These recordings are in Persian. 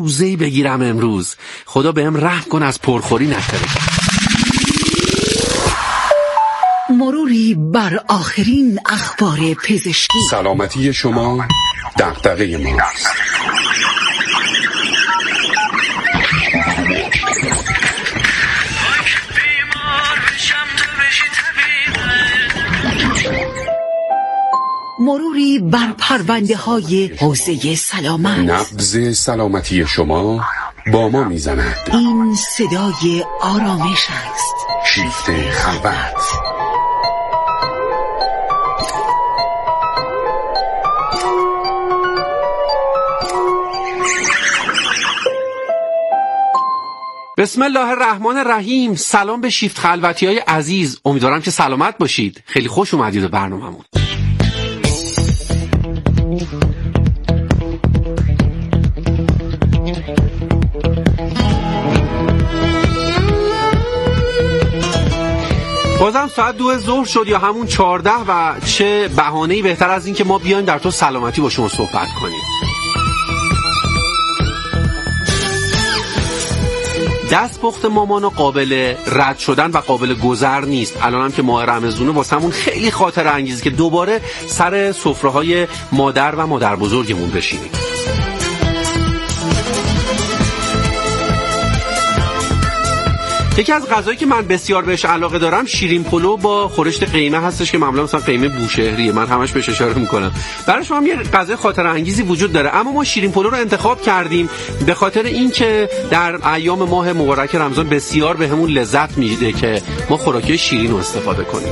روزه‌ای بگیرم امروز. خدا بهم رحم کن از پرخوری نترکم. مروری بر آخرین اخبار پزشکی. سلامتی شما دغدغه ماست. مروری بر پرونده‌های حوزه سلامت. نبض سلامتی شما با ما میزند. این صدای آرامش است. شیفت خلوت. بسم الله الرحمن الرحیم. سلام به شیفت خلوتی‌های عزیز. امیدوارم که سلامت باشید. خیلی خوش اومدید به برنامه‌مون. بازم ساعت 2 ظهر شد یا همون 14 و چه بهانه‌ای بهتر از این که ما بیایم در تو سلامتی با شما صحبت کنیم. دستپخت مامانا قابل رد شدن و قابل گذر نیست. الان هم که ماه رمضونه واسمون خیلی خاطره انگیزه که دوباره سر سفره‌های مادر و مادر بزرگمون بشینیم. یکی از غذایی که من بسیار بهش علاقه دارم شیرین پلو با خورشت قیمه هستش که معمولا مثلا قیمه بوشهریه. من همش بهش اشاره میکنم. برای شما هم یه غذای خاطره انگیزی وجود داره، اما ما شیرین پلو رو انتخاب کردیم به خاطر اینکه در ایام ماه مبارک رمضان بسیار بهمون لذت میده که ما خوراکی شیرین رو استفاده کنیم.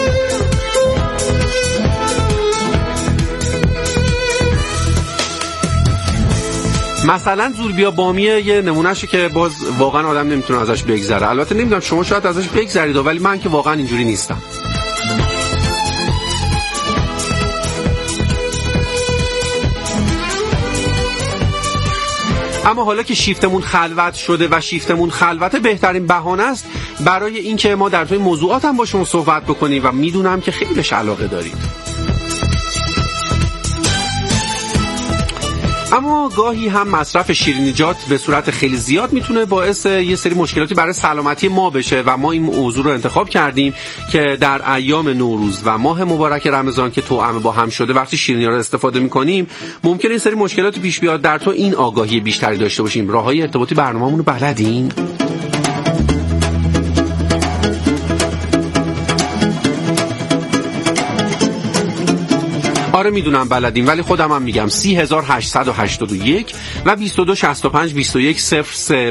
مثلا زوربیا بامیه یه نمونهشه که باز واقعا آدم نمیتونه ازش بگذره. البته نمیدونم شما شاید ازش بگذرید ولی من که واقعا اینجوری نیستم. اما حالا که شیفتمون خلوت شده و شیفتمون خلوته بهترین بهانه است برای اینکه ما در توی موضوعات هم با شما صحبت بکنیم و میدونم که خیلی بهش علاقه دارید. اما گاهی هم مصرف شیرینیجات به صورت خیلی زیاد میتونه باعث یه سری مشکلاتی برای سلامتی ما بشه و ما این موضوع رو انتخاب کردیم که در ایام نوروز و ماه مبارک رمضان که توأم با هم شده وقتی شیرینی‌ها رو استفاده میکنیم ممکنه این سری مشکلاتی پیش بیاد. در تو این آگاهی بیشتری داشته باشیم. راههای ارتباطی برنامه‌مون رو بلدین؟ آره میدونم بلدیم ولی خودم هم میگم 3881 و 2265 2103.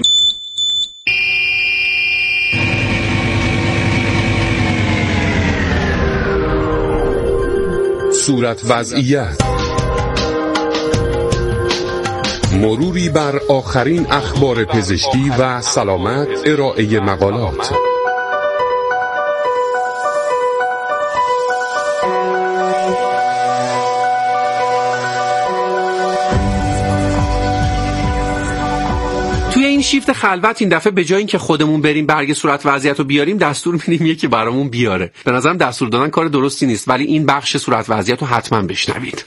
صورت وضعیت. مروری بر آخرین اخبار پزشکی و سلامت. ارائه مقالات. توی این شیفت خلوت این دفعه به جای اینکه خودمون بریم برگ صورت وضعیت رو بیاریم دستور میدیم یکی برامون بیاره. به نظرم دستور دادن کار درستی نیست ولی این بخش صورت وضعیت رو حتما بشنوید.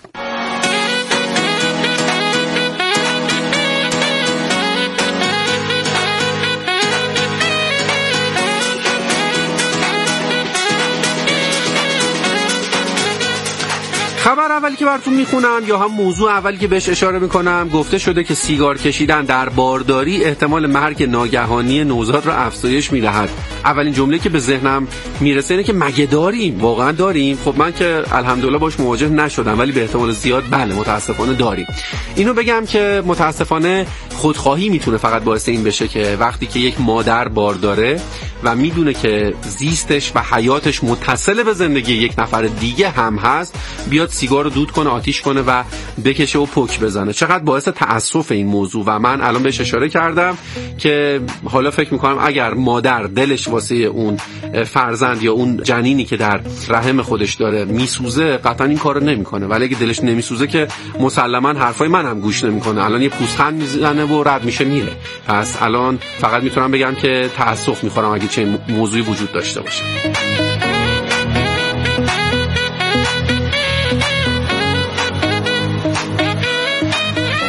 خبر اولی که براتون میخونم یا هم موضوع اولی که بهش اشاره میکنم، گفته شده که سیگار کشیدن در بارداری احتمال مرگ ناگهانی نوزاد را افزایش میدهد. اولین جمله که به ذهنم میرسه اینه که مگه داریم؟ واقعا داریم؟ خب من که الحمدلله باش مواجه نشدم ولی به احتمال زیاد بله متاسفانه داریم. اینو بگم که متاسفانه خودخواهی میتونه فقط باعث این بشه که وقتی که یک مادر بارداره و میدونه که زیستش و حیاتش متصل به زندگی یک نفر دیگه هم هست بیاد سیگار رو دود کنه، آتیش کنه و بکشه و پک بزنه. چقدر باعث تأسف این موضوع و من الان بهش اشاره کردم که حالا فکر میکنم اگر مادر دلش واسه اون فرزند یا اون جنینی که در رحم خودش داره میسوزه قطعا این کارو نمیکنه، ولی اگه دلش نمیسوزه که مسلما حرفای من هم گوش نمیکنه. الان یه پوزخند میزنه و رد میشه میره. پس الان فقط میتونم بگم که تأسف میخورم اگه چه موضوعی وجود داشته باشه.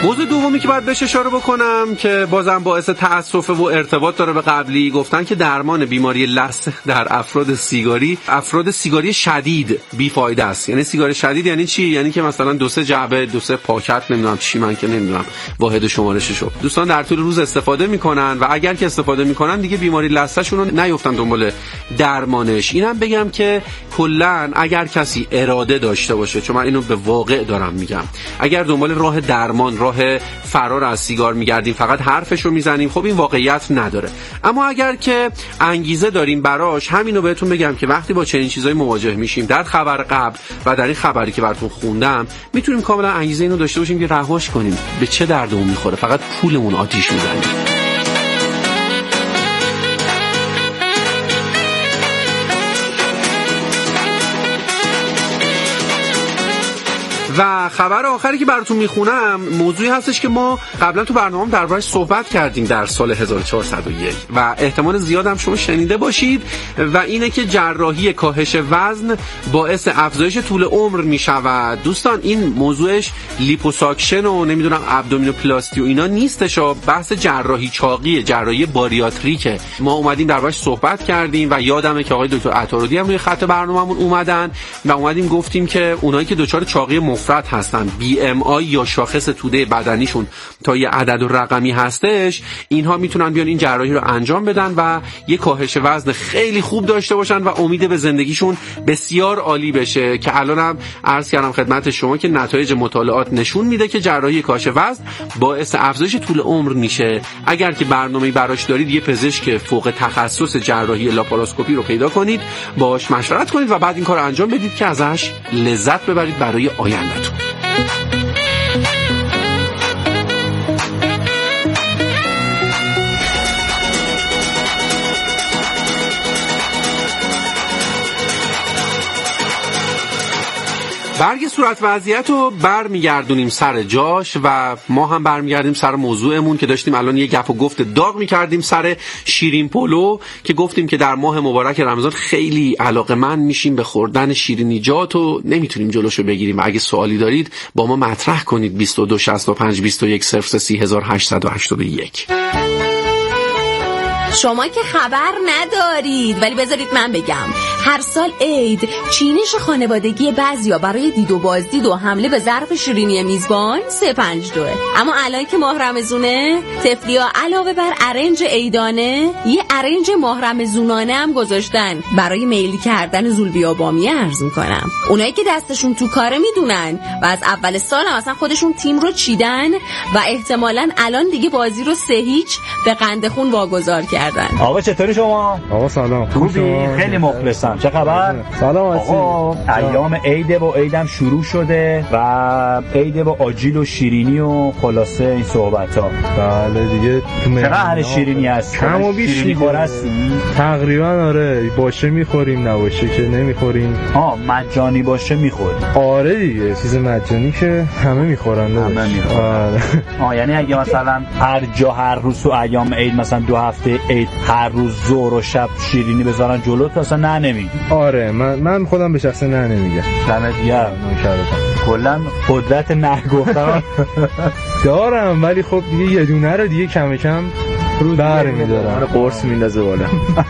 موضوع دومی که باید بهش اشاره بکنم که بازم باعث تأسف و ارتباط داره به قبلی، گفتن که درمان بیماری لثه در افراد سیگاری شدید بیفایده است. یعنی سیگار شدید یعنی چی؟ یعنی که مثلا 2-3 جعبه 2-3 پاکت نمیدونم چی، من که نمیدونم واحد شمارششو، دوستان در طول روز استفاده میکنن و اگر که استفاده میکنن دیگه بیماری لثه‌شون رو نیفتن دنبال درمانش. اینم بگم که کلا اگر کسی اراده داشته باشه، چون من اینو به واقع دارم میگم، اگر دنبال راه درمان، راه فرار از سیگار میگردیم، فقط حرفشو میزنیم، خب این واقعیت نداره. اما اگر که انگیزه داریم براش، همینو بهتون بگم که وقتی با چنین چیزایی مواجه میشیم در خبر قبل و در این خبری که براتون خوندم، میتونیم کاملا انگیزه اینو داشته باشیم که رهاش کنیم. به چه دردمون میخوره؟ فقط پولمون آتیش میزنه. و خبر آخری که براتون میخونم موضوعی هستش که ما قبلا تو برنامه دربارش صحبت کردیم در سال 1401 و احتمال زیاد هم شما شنیده باشید، و اینه که جراحی کاهش وزن باعث افزایش طول عمر میشود. دوستان این موضوعش لیپوساکشن و نمیدونم ابدومینوپلاستی و اینا نیستش، بحث جراحی چاقیه، جراحی باریاتریکه. ما اومدیم دربارش صحبت کردیم و یادمه که آقای دکتر عطارودی هم روی خط برنامه‌مون اومدن و اومدیم گفتیم که اونایی که دچار چاقی مفرط هستن، BMI یا شاخص توده بدنیشون تا یه عدد و رقمی هستش، اینها میتونن بیان این جراحی رو انجام بدن و یه کاهش وزن خیلی خوب داشته باشن و امید به زندگیشون بسیار عالی بشه. که الانم عرض کردم خدمت شما که نتایج مطالعات نشون میده که جراحی کاهش وزن باعث افزایش طول عمر میشه. اگر که برنامه‌ای براش دارید، یه پزشک فوق تخصص جراحی لاپاراسکوپی رو پیدا کنید، باهاش مشورت کنید و بعد این کار انجام بدید که ازش لذت ببرید برای آیندهتون. برگ صورت وضعیت رو برمیگردونیم سر جاش و ما هم برمیگردیم سر موضوعمون که داشتیم الان یه گپ و گفت داغ میکردیم سر شیرین پلو، که گفتیم که در ماه مبارک رمضان خیلی علاقه‌مند میشیم به خوردن شیرینیجات و نمیتونیم جلوشو بگیریم. و اگه سوالی دارید با ما مطرح کنید. 2265 21 03 3881. شما که خبر ندارید، ولی بذارید من بگم. هر سال عید چینش خانوادگی بعضیا برای دید و بازدید و حمله به ظرف شیرینی میزبان 352. اما الان که ماه رمضونه، تفلیا علاوه بر ارنج عیدانه یه ارنج ماه رمضونانه هم گذاشتن برای میل کردن زولبیا بامیه. عرض میکنم اونایی که دستشون تو کاره میدونن و از اول سال هم اصلا خودشون تیم رو چیدن و احتمالاً الان دیگه بازی رو 3-0 به قند خون واگذار کردن. آقا چطوری شما؟ آقا سلام. خوبی؟ خیلی مخلصم. چه خبر؟ سلام. آقا ایام عیده و عیدم شروع شده و عیده و آجیل و شیرینی و خلاصه این صحبت‌ها. بله دیگه. چقدر اهل شیرینی هستی؟ کم و بیش شیرینی هستی؟ تقریبا آره، باشه میخوریم، نباشه که نمیخوریم. مجانی باشه میخوریم. آره دیگه، چیز مجانی که همه میخورن. همه میخورن. یعنی اگه مثلا هر جا هر روز تو ایام عید مثلا 2 هفته عید هر روز ظهر و شب شیرینی بذارن جلوت، اصلا نه نمیگی؟ آره من خودم به شخص نه نمیگم. دمت گرم. کلا قدرت نه گفتن دارم، ولی خب دیگه یه دونه رو دیگه کم کم برمی‌دارم. قرص میندازه بالا.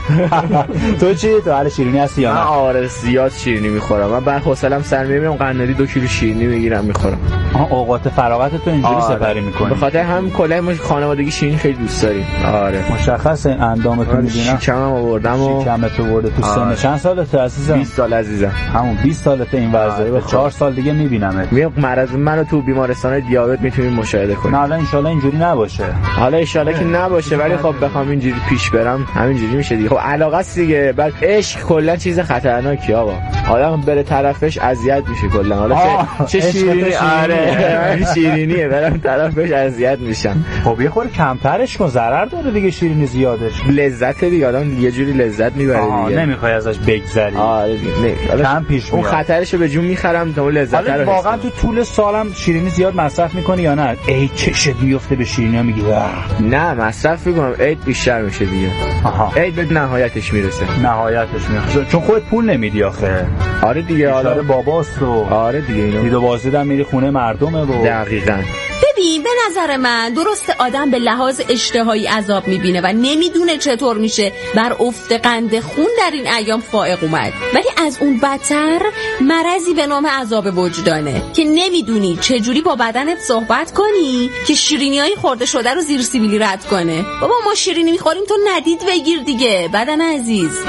تو چی؟ تو اهل شیرینی هستی یا نه؟ آره زیاد شیرینی میخورم. من بعد حوصله‌ام سر میرم قنادی 2 کیلو شیرینی میگیرم میخورم. اوقات فراغت تو اینجوری سپری می‌کنی؟ به خاطر هم کلا ما خانوادگی شیرینی خیلی دوست داریم. آره مشخصه. اندامتو می‌بینم. شکمم آوردم و شکمتو برده تو سن. چند سالته عزیزم؟ 20 سال عزیزم. همون 20 سالته این ورزه. به 4 سال دیگه می‌بینمت. مرض منو تو بیمارستان دیابت میتونیم مشاهده کنیم. نه ان شاءالله اینجوری نباشه. حالا ان شاءالله که نباشه، ولی خب بخوام اینجوری پیش برم همینجوری میشه دیگه. خب علاقه است دیگه. بعد عشق کلا چیز خطرناکی آقا. آدم بره طرفش اذیت میشه کلا. حالا چه شیرینی. آره شیرینیه، برم طرفش اذیت میشم. خب یه خورده کمترش کن، ضرر داره دیگه شیرینی زیادش. لذت دیگه، آدم یه جوری لذت میبره دیگه. نمیخوای ازش بگذری. آره دیگه. کم پیش میاد. اون خطرشو به جون میخرم تا لذت رو. واقعا تو طول سالم شیرینی زیاد مصرف میکنی یا نه؟ ای چشت میفته به شیرینی میگی نه مصرف میکنم، عید بیشتر میشه دیگه. عید به نهایتش میرسه. چون خودت پول نمیدی آخه. آره دیگه. حالا باباست رو. آره دیگه. اینو دید و بازدیدم میری خونه مردمه و دقیقاً. ببین به نظر من درسته آدم به لحاظ اشتهایی عذاب میبینه و نمیدونه چطور میشه بر افت قند خون در این ایام فائق اومد، ولی از اون بدتر مرضی به نام عذاب وجدانه که نمیدونی چجوری با بدنت صحبت کنی که شیرینیای خورده شده رو زیر سیبیلی رد کنه. بابا ما شیرینی میخوریم تو ندید بگیر دیگه بدن عزیز.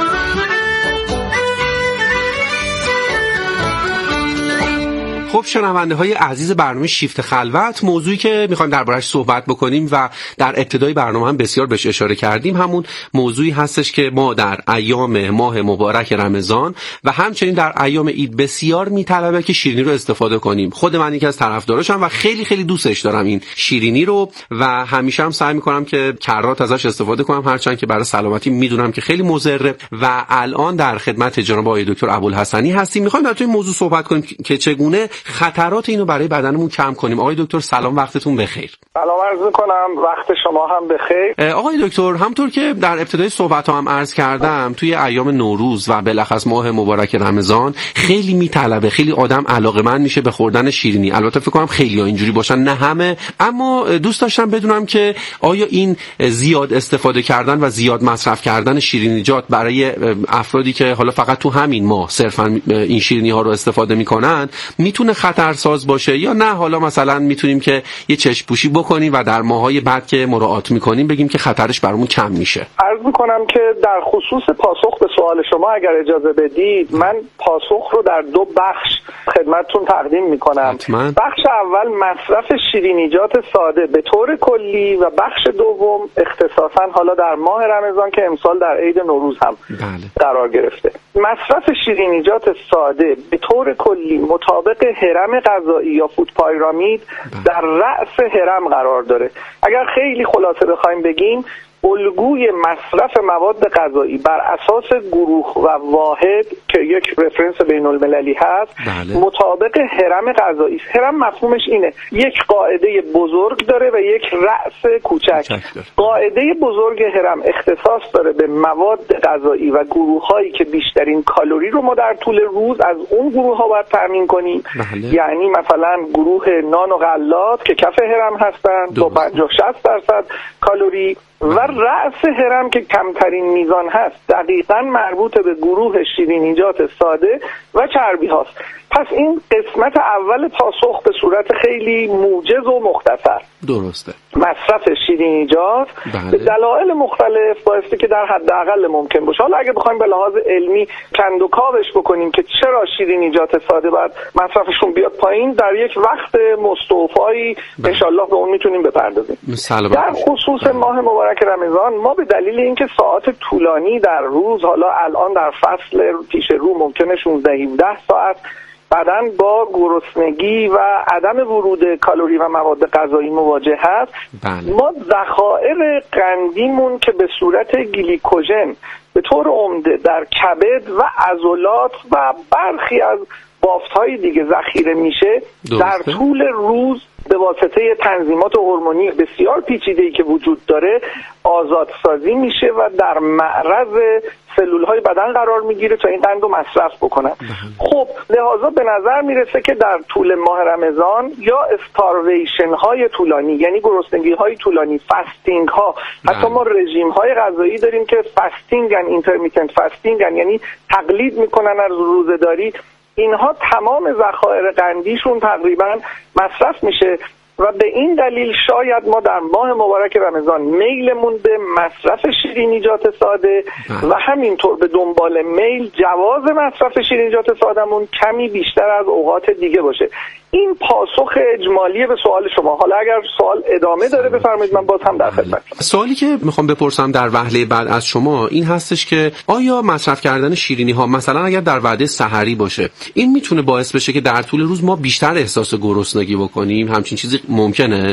خب شنونده های عزیز برنامه شیفت خلوت، موضوعی که میخوایم دربارش صحبت بکنیم و در ابتدای برنامه هم بسیار بهش اشاره کردیم همون موضوعی هستش که ما در ایام ماه مبارک رمضان و همچنین در ایام عید بسیار میطلبه که شیرینی رو استفاده کنیم. خود من یکی از طرفداراشم و خیلی خیلی دوستش دارم این شیرینی رو و همیشه هم سعی میکنم که کرات ازش استفاده کنم، هرچند که برای سلامتی میدونم که خیلی مضره. و الان در خدمت جناب آقای دکتر ابوالحسنی هستیم، میخوایم در این موضوع صحبت کنیم که چگونه خطرات اینو برای بدنمون کم کنیم. آقای دکتر سلام، وقتتون بخیر. سلام عرض می‌کنم، وقت شما هم بخیر. آقای دکتر، همونطور که در ابتدای صحبت‌ها هم عرض کردم توی ایام نوروز و بالاخص ماه مبارک رمضان خیلی میطلبه، خیلی آدم علاقه‌مند میشه به خوردن شیرینی. البته فکر کنم خیلی‌ها اینجوری باشن، نه همه، اما دوست داشتم بدونم که آیا این زیاد استفاده کردن و زیاد مصرف کردن شیرینیجات برای افرادی که حالا فقط تو همین ماه صرفاً این شیرینی‌ها رو استفاده می‌کنن میتونه خطرساز باشه یا نه؟ حالا مثلا میتونیم که یه چشم پوشی بکنیم و در ماهای بعد که مراعات میکنیم بگیم که خطرش برامون کم میشه. عرض میکنم که در خصوص پاسخ به سوال شما اگر اجازه بدید من پاسخ رو در دو بخش خدمتتون تقدیم میکنم. بخش اول مصرف شیرینیجات ساده به طور کلی و بخش دوم اختصاصا حالا در ماه رمضان که امسال در عید نوروز هم قرار گرفته. مصرف شیرینیجات ساده به طور کلی مطابق هرم غذایی یا فود پایرامید در رأس هرم قرار داره. اگر خیلی خلاصه بخوایم بگیم، الگوی مصرف مواد غذایی بر اساس گروه و واحد که یک رفرنس بین المللی هست مطابق هرم غذایی. هرم مفهومش اینه، یک قاعده بزرگ داره و یک رأس کوچک. قاعده بزرگ هرم اختصاص داره به مواد غذایی و گروه‌هایی که بیشترین کالری رو ما در طول روز از اون گروه‌ها باید تامین کنیم. یعنی مثلا گروه نان و غلات که کف هرم هستن با 50-60% کالری و رأس هرم که کمترین میزان هست دقیقاً مربوط به گروه شیرینیجات ساده و چربی هاست. پس این قسمت اول پاسخ به صورت خیلی موجز و مختصر. درسته. مصرف شیرینیجات به دلایل مختلف بایستی که در حداقل ممکن باشه. حالا اگه بخوایم به لحاظ علمی کند و کاوش بکنیم که چرا شیرینیجات ساده باید مصرفشون بیاد پایین، در یک وقت مستوفایی انشالله به اون میتونیم بپردازیم. در خصوص ماه مبارک رمضان ما به دلیل اینکه ساعات طولانی در روز، حالا الان در فصل پیش رو ممکنه 16-17 ساعت بدن با گرسنگی و عدم ورود کالری و مواد غذایی مواجه هست، ما ذخایر قندیمون که به صورت گلیکوژن به طور عمده در کبد و عضلات و برخی از بافت‌های دیگه ذخیره میشه، در طول روز به واسطه تنظیمات هورمونی بسیار پیچیده‌ای که وجود داره آزادسازی میشه و در معرض سلول‌های بدن قرار میگیره تا این قند رو مصرف بکنن. خب لحاظا به نظر میرسه که در طول ماه رمضان یا استارویشن های طولانی، یعنی گرسنگی های طولانی، فاستینگ ها، حتی ما رژیم های غذایی داریم که فاستینگ ان اینترمیتنت فاستینگ ان، یعنی تقلید میکنن از روزه‌داری، اینها تمام ذخایر قندیشون تقریبا مصرف میشه و به این دلیل شاید ما در ماه مبارک رمضان میلمون به مصرف شیرینیجات ساده و همینطور به دنبال میل جواز مصرف شیرینیجات سادهمون کمی بیشتر از اوقات دیگه باشه. این پاسخ اجمالی به سوال شما. حالا اگر سوال ادامه داره بفرمایید، من باز هم در خدمتم. سوالی که میخوام بپرسم در وهله بعد از شما این هستش که آیا مصرف کردن شیرینی ها مثلا اگر در وعده سحری باشه این میتونه باعث بشه که در طول روز ما بیشتر احساس گرسنگی بکنیم؟ همچین چیزی ممکنه؟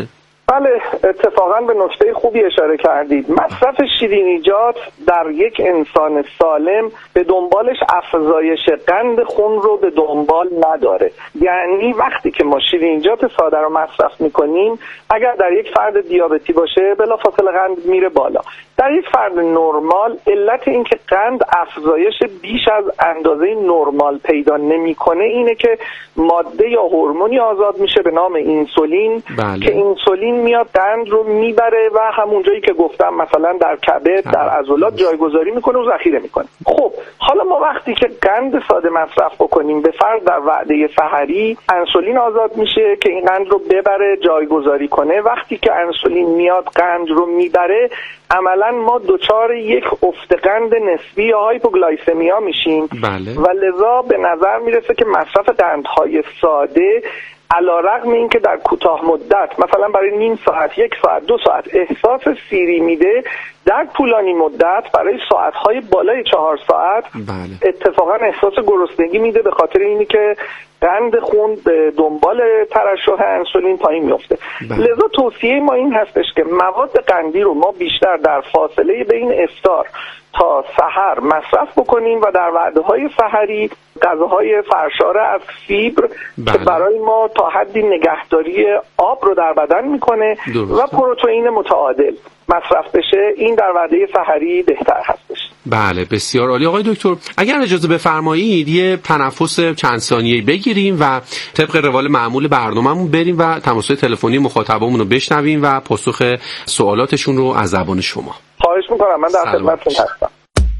بله، اتفاقا به نکته خوبی اشاره کردید. مصرف شیرینیجات در یک انسان سالم به دنبالش افزایش قند خون رو به دنبال نداره. یعنی وقتی که ما شیرینیجات ساده رو مصرف میکنیم، اگر در یک فرد دیابتی باشه بلافاصله قند میره بالا. در یک فرد نرمال علت این که قند افزایش بیش از اندازه نرمال پیدا نمیکنه اینه که ماده یا هورمونی آزاد میشه به نام اینسولین. بله. که اینسولین میاد قند رو میبره و همون جایی که گفتم مثلا در کبد، در عضلات جایگذاری میکنه و ذخیره میکنه. خب حالا ما وقتی که قند ساده مصرف بکنیم به فرض در وعده سحری، انسولین آزاد میشه که این قند رو ببره جایگذاری کنه. وقتی که انسولین میاد قند رو میبره، عملا ما دچار یک افت قند نسبی یا هایپوگلایسمیا میشیم. بله. و لذا به نظر میرسه که مصرف قندهای ساده علیرغم این که در کوتاه مدت مثلا برای نیم ساعت، 1 ساعت، 2 ساعت احساس سیری میده، در طولانی مدت برای ساعتهای بالای 4 ساعت بله. اتفاقا احساس گرسنگی میده، به خاطر اینی که قند خون به دنبال ترشح انسولین پایین میفته. لذا توصیه ما این هستش که مواد قندی رو ما بیشتر در فاصله بین افطار تا سحر مصرف بکنیم و در وعده‌های سحری غذاهای سرشار از فیبر که برای ما تا حدی نگهداری آب رو در بدن میکنه و پروتئین متعادل مصرف بشه، این در وعده سحری بهتر هستش. بله، بسیار عالی. آقای دکتر اگر اجازه بفرمایید یه تنفس چند ثانیه‌ای بگیریم و طبق روال معمول برنامه‌مون بریم و تماس‌های تلفنی مخاطبامون رو بشنویم و پاسخ سوالاتشون رو از زبان شما. خواهش میکنم، من در خدمتتون هستم.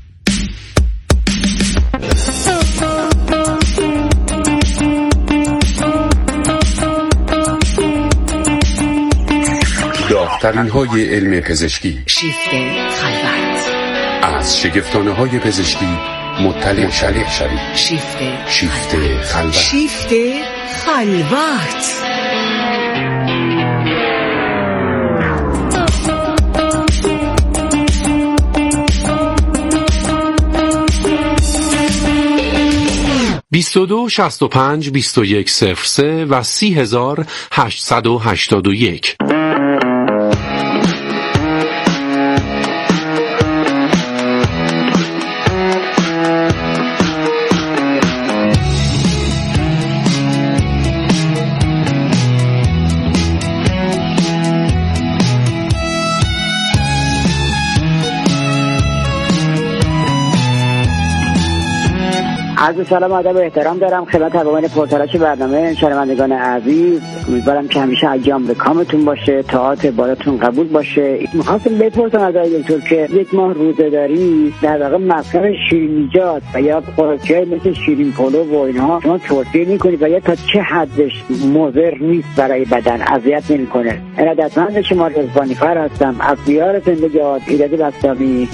داغ‌ترین‌های علم پزشکی، شیفت خلوت، از شگفتانه‌های پزشکی مطلع شوید. شیفت خلوت. شیفت خلوت. (22 65 21 03) و 30,881. عرض سلام و ادب و احترام دارم خدمت تمامی پرتلاش برنامه شنوندگان عزیز. امیدوارم که همیشه ایام به کامتون باشه، طاعات بالاتون قبول باشه. می‌خواستم بپرسم از آقای دکتر که یک ماه روزه‌داری در واقع مصرف شیرینیجات و یا خوراکی‌های مثل شیرین پلو و اینها شما توصیه می‌کنید و یا تا چه حدش مضر نیست برای بدن، اذیت نمی‌کنه؟ ارادتمند شما رضوانی فر هستم از دیار زندگی ایراد بستامی.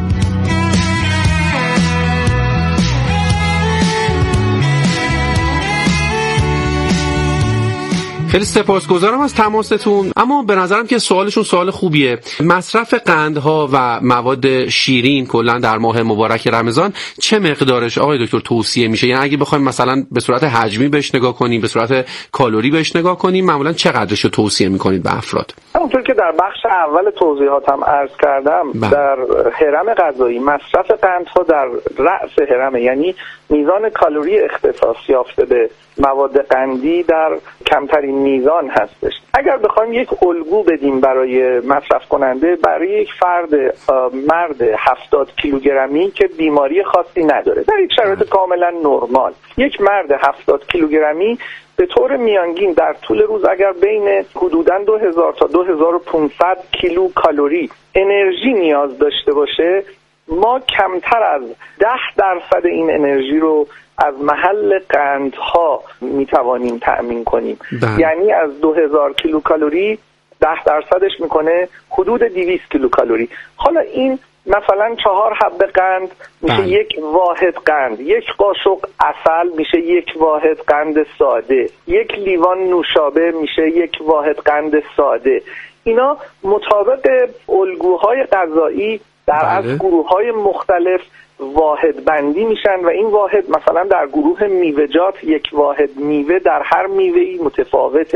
خیلی سپاسگزارم از تماستون. اما به نظرم که سوالشون سوال خوبیه. مصرف قندها و مواد شیرین کلا در ماه مبارک رمضان چه مقدارش آقای دکتر توصیه میشه؟ یعنی اگه بخوایم مثلا به صورت حجمی بهش نگاه کنیم، به صورت کالری بهش نگاه کنیم، معمولا چقدرش رو توصیه میکنید به افراد؟ همونطور که در بخش اول توضیحاتم عرض کردم، در هرم غذایی مصرف قندها در رأس هرم، یعنی میزان کالری اختصاص یافته به مواد قندی در کمترین میزان هستش. اگر بخوایم یک الگو بدیم برای مصرف کننده، برای یک فرد مرد 70 کیلوگرمی که بیماری خاصی نداره، در یک شرایط کاملا نرمال، یک مرد 70 کیلوگرمی به طور میانگین در طول روز اگر بین حدوداً 2000 تا 2500 کیلو کالری انرژی نیاز داشته باشه، ما کمتر از 10% این انرژی رو از محل قندها میتوانیم تأمین کنیم. یعنی از 2000 کیلو کالری 10%ش میکنه حدود 200 کیلو کالری. حالا این مثلا 4 حبه قند میشه یک واحد قند، یک قاشق عسل میشه یک واحد قند ساده، یک لیوان نوشابه میشه یک واحد قند ساده. اینا مطابق الگوهای غذایی در از گروه‌های مختلف واحد بندی میشن و این واحد مثلا در گروه میوه‌جات یک واحد میوه در هر میوه‌ای متفاوته.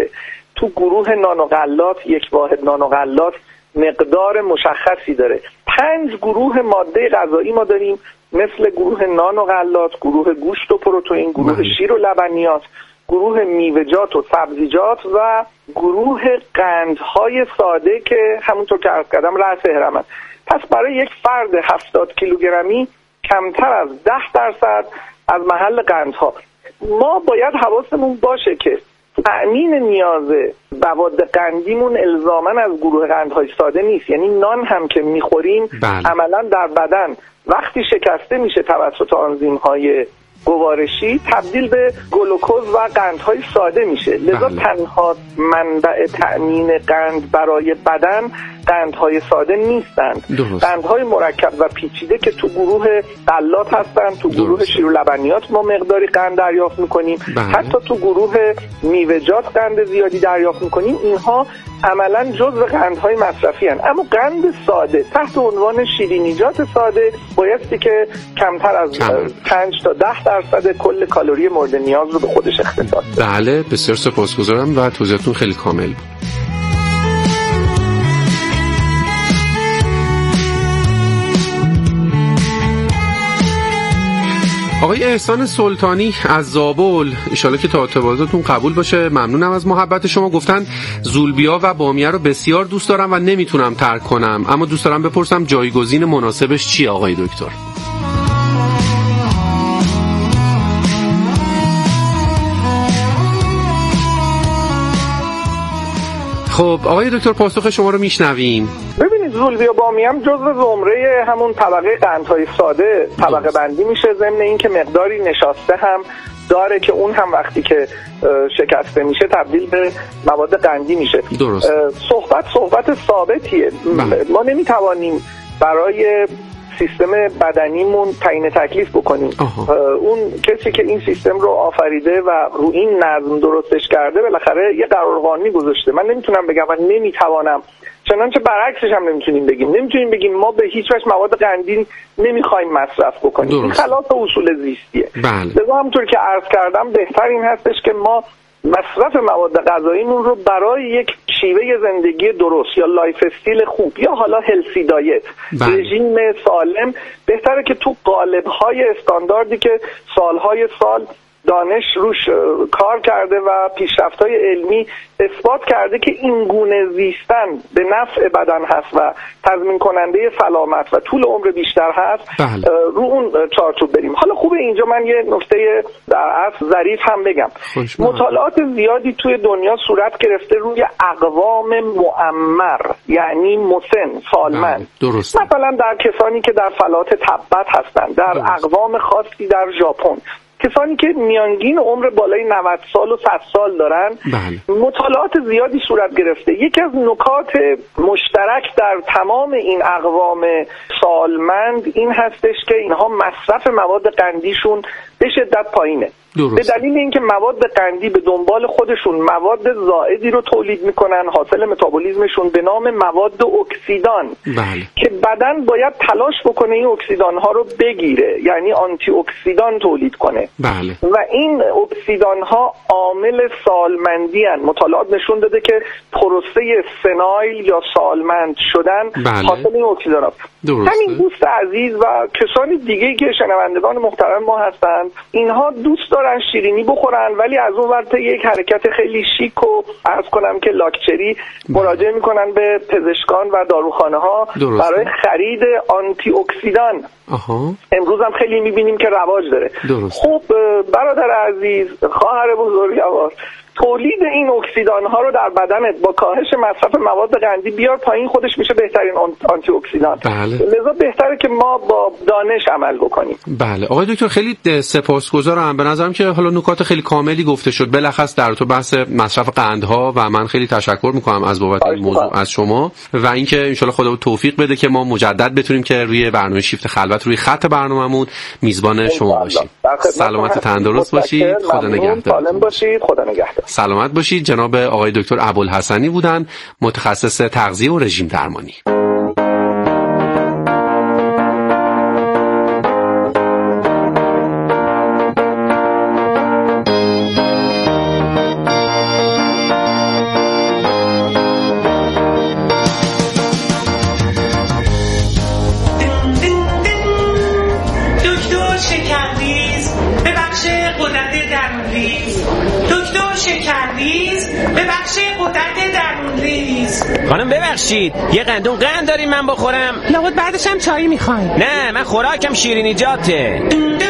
تو گروه نانوغلات، یک واحد نانوغلات مقدار مشخصی داره. 5 گروه ماده غذایی ما داریم، مثل گروه نانوغلات، گروه گوشت و پروتئین، گروه شیر و لبنیات، گروه میوه‌جات و سبزیجات و گروه قندهای ساده که همونطور که عرض کردم رأس هرمن. پس برای یک فرد 70 کیلوگرمی کمتر از 10% از محل قندها. ما باید حواسمون باشه که تأمین نیاز مواد قندیمون الزاماً از گروه قندهای ساده نیست. یعنی نان هم که میخوریم عملاً در بدن وقتی شکسته میشه توسط آنزیم‌های گوارشی تبدیل به گلوکوز و قندهای ساده میشه. لذا تنها منبع تأمین قند برای بدن قندهای ساده نیستند. قندهای مرکب و پیچیده که تو گروه غلات هستند، تو گروه شیر و لبنیات ما مقداری قند دریافت میکنیم، حتی تو گروه میوه‌جات قند زیادی دریافت میکنیم. اینها عملا جزو قندهای مصرفی هستند. اما قند ساده تحت عنوان شیرینیجات ساده بایستی که کمتر از 5 تا 10% کل کالری مورد نیاز رو به خودش اختصاص بده. بله، بسیار سپاسگزارم و توضیحاتون خیلی کامل بود. آقای احسان سلطانی از زابل، انشالله که تا ارتباطاتون قبول باشه، ممنونم از محبت شما. گفتن زولبیا و بامیه رو بسیار دوست دارم و نمیتونم ترک کنم، اما دوست دارم بپرسم جایگزین مناسبش چیه آقای دکتر؟ خب آقای دکتر پاسخ شما رو میشنویم. ببینید زولبیا بامیه هم جزو زمره همون طبقه قندهای ساده طبقه بندی میشه، ضمن این که مقداری نشاسته هم داره که اون هم وقتی که شکسته میشه تبدیل به مواد قندی میشه. درست. صحبت ثابتیه. ما نمیتوانیم برای سیستم بدنیمون تعیین تکلیف بکنیم. اون کسی که این سیستم رو آفریده و رو این نظم درستش کرده بالاخره یه قرارقانونی گذاشته. من نمیتونم بگم من نمیتوانم، چنانچه برعکسش هم نمیتونیم بگیم ما به هیچ وجه مواد قندی نمیخوایم مصرف بکنیم. این خلاف اصول زیستیه. لذا همونطور که عرض کردم بهتر این هستش که ما مصرف مواد غذاییمون رو برای یک شیوه زندگی درست یا لایف استیل خوب یا حالا هلسی دایت، رژیم سالم، بهتره که تو قالب‌های استانداردی که سالهای سال دانش روش کار کرده و پیشرفت‌های علمی اثبات کرده که این گونه زیستن به نفع بدن هست و تضمین کننده سلامت و طول عمر بیشتر هست، رو اون چارچوب بریم. حالا خوبه اینجا من یه نکته در اصل ظریف هم بگم. مطالعات زیادی توی دنیا صورت گرفته روی اقوام معمر، یعنی مسن، سالمند. مثلا در کسانی که در فلات تبت هستند، در اقوام خاصی در ژاپن، کسانی که میانگین عمر بالای 90 سال و 100 سال دارن. مطالعات زیادی صورت گرفته. یکی از نکات مشترک در تمام این اقوام سالمند این هستش که اینها مصرف مواد قندیشون به شدت پایینه. به دلیل اینکه مواد قندی به دنبال خودشون مواد زائدی رو تولید میکنن، حاصل متابولیزمشون به نام مواد اکسیدان که بدن باید تلاش بکنه این اکسیدان ها رو بگیره، یعنی آنتی اکسیدان تولید کنه. و این اکسیدان ها عامل سالمندی هن. مطالعات نشون داده که پروسه سنایل یا سالمند شدن حاصل این اکسیدان ها. همین دوست عزیز و کسانی دیگه که شنوندگان محترم ما هستند، اینها دوست دارن شیرینی بخورن ولی از اون ورته یک حرکت خیلی شیک و عرض کنم که لاکچری مراجعه میکنن به پزشکان و داروخانه ها برای خرید آنتی اکسیدان. امروز هم خیلی میبینیم که رواج داره. خب برادر عزیز، خواهر بزرگوار، تولید این اکسیدان ها رو در بدنت با کاهش مصرف مواد قندی بیار پایین، خودش میشه بهترین آنتی اکسیدان. لذا بهتره که ما با دانش عمل بکنیم. بله آقای دکتر خیلی سپاسگزارم. به نظرم که حالا نکات خیلی کاملی گفته شد بلخص در تو بحث مصرف قندها و من خیلی تشکر میکنم از بابت این موضوع از شما و اینکه ان شاء الله خدا توفیق بده که ما مجدد بتونیم که روی برنامه شیفت خلوت روی خط برنامه‌مون میزبان شما باشیم. سلامت و تندرست باشید. خدا نگهدار. سالم باشید. خدا نگهدار. سلامت باشید. جناب آقای دکتر ابوالحسنی بودن، متخصص تغذیه و رژیم درمانی. خانم ببخشید یه قندون قند داریم من بخورم؟ لابد بعدش هم چایی میخواین؟ نه من خوراکم شیرینیجاته.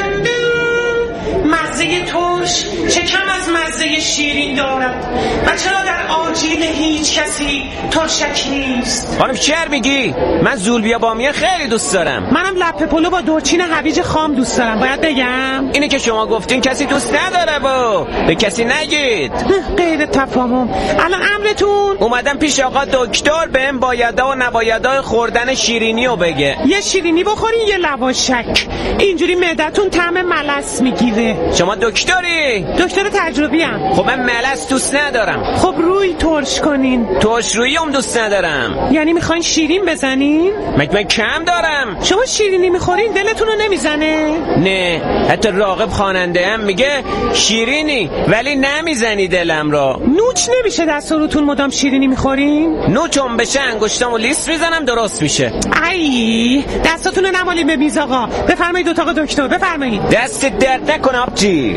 مزه ترش چه کم از مزه شیرین دارد و چرا در آجیل هیچ کسی ترشک نیست؟ خانم چر میگی؟ من زولبیا بامیه خیلی دوست دارم. منم لپه پلو با دورچین هویج خام دوست دارم. باید بگم اینه که شما گفتین کسی دوست نداره به کسی نگید. غیر تفاهم. الان امرتون؟ اومدم پیش آقا دکتر بهم بایدا و نبایدای خوردن شیرینی رو بگه. یه شیرینی بخورین یه لواشک، اینجوری معدتون طعم ملس میگیره. شما دکتری؟ دکتر تجربی ام. خب من ملس دوست ندارم. خب روی ترش کنین. ترش رویی هم دوست ندارم. یعنی میخواین شیرین بزنین؟ من کم دارم. شما شیرینی میخورین دلتون رو نمیزنه؟ نه حتی راغب خواننده هم میگه شیرینی ولی نمیزنی دلم را. نوچ نمیشه دست روتون مدام شیرینی میخورین؟ نوچم بشه انگشتامو لیست میزنم درست میشه. ای دستاتون رو نمالین به میز آقا. بفرمایید اتاق دکتر بفرمایید. دست درد نکن آبجی.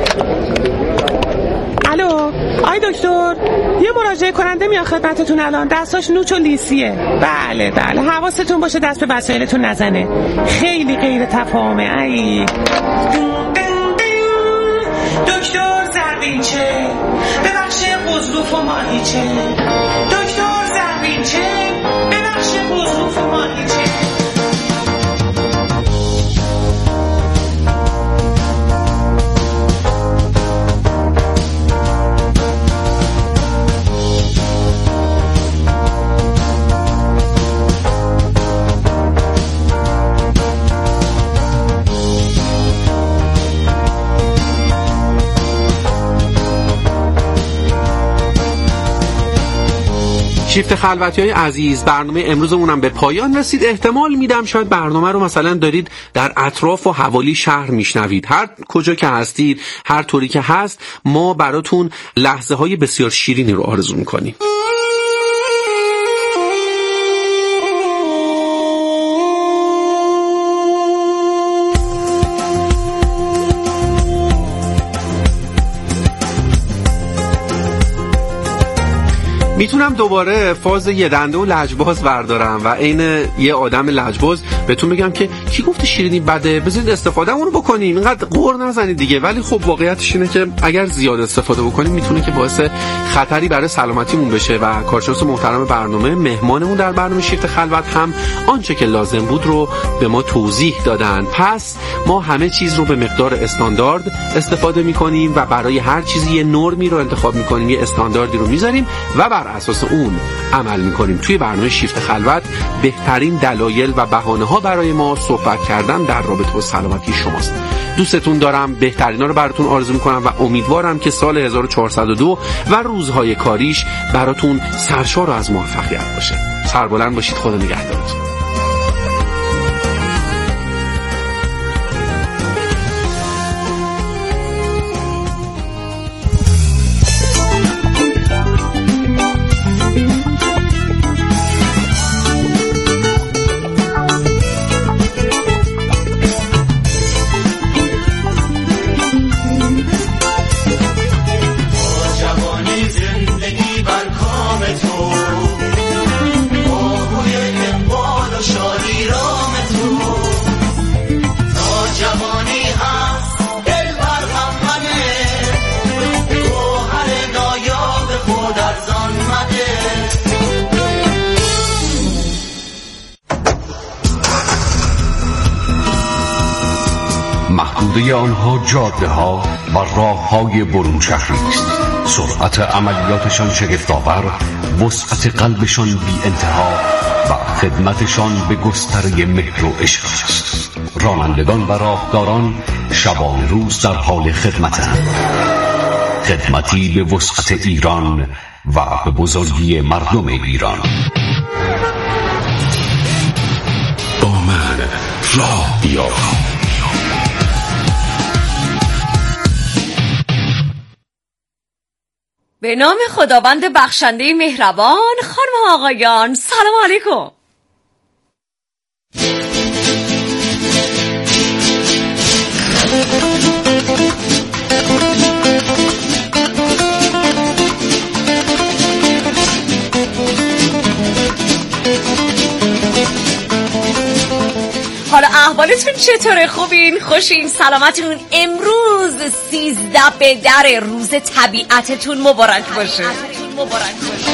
الو آی دکتر، یه مراجعه کننده میاد خدمتتون الان، دستاش نوچ و لیسیه. بله حواستون باشه دست به وسایلتون نزنه. خیلی غیر تفاهمه. ای دکتر زربینچه ببخش قزلوف و ماهیچه. دکتر زربینچه ببخش قزلوف و ماهیچه. شیفت خلوتی‌های عزیز، برنامه امروزمونم به پایان رسید. احتمال میدم شاید برنامه رو مثلا دارید در اطراف و حوالی شهر میشنوید. هر کجا که هستید، هر طوری که هست، ما براتون لحظه های بسیار شیرینی رو آرزو میکنیم. میتونم دوباره فاز یه دنده و لجباز بردارم و عین یه آدم لجباز بهتون بگم که کی گفته شیرینی بده، بذارید استفادهمون رو بکنیم، اینقدر قور نزنید دیگه. ولی خب واقعیتش اینه که اگر زیاد استفاده بکنیم میتونه که باعث خطری برای سلامتیمون بشه و کارشناس محترم برنامه، مهمانمون در برنامه شیفت خلوت، هم آنچه که لازم بود رو به ما توضیح دادن. پس ما همه چیز رو به مقدار استاندارد استفاده میکنیم و برای هر چیزی یه نرمی رو انتخاب میکنیم، یه استانداردی رو میذاریم و بر اساس اون عمل میکنیم. توی برنامه شیفت خلوت بهترین دلایل و بهانه‌ها برای ما صحبت کردن در رابطه با سلامتی شماست. دوستتون دارم، بهترینا رو براتون آرزو میکنم و امیدوارم که سال 1402 و روزهای کاریش براتون سرشار از موفقیت باشه. سربلند باشید. خدا نگهدارتون. محدوده آنها جاده ها و راه های برون شهری است. سرعت عملیاتشان شگفت‌آور، وسعت قلبشان بی انتها و خدمتشان به گستره مهر و عشق است. رانندگان و راهداران شبان روز در حال خدمتند. خدمتی به وسعت ایران و به بزرگی مردم ایران. با من راه بیا. به نام خداوند بخشنده مهربان. خانم و آقایان سلام علیکم. احوالتون چطوره؟ خوبین؟ خوشین؟ سلامتون؟ امروز 13 به در روز طبیعتتون مبارک باشه.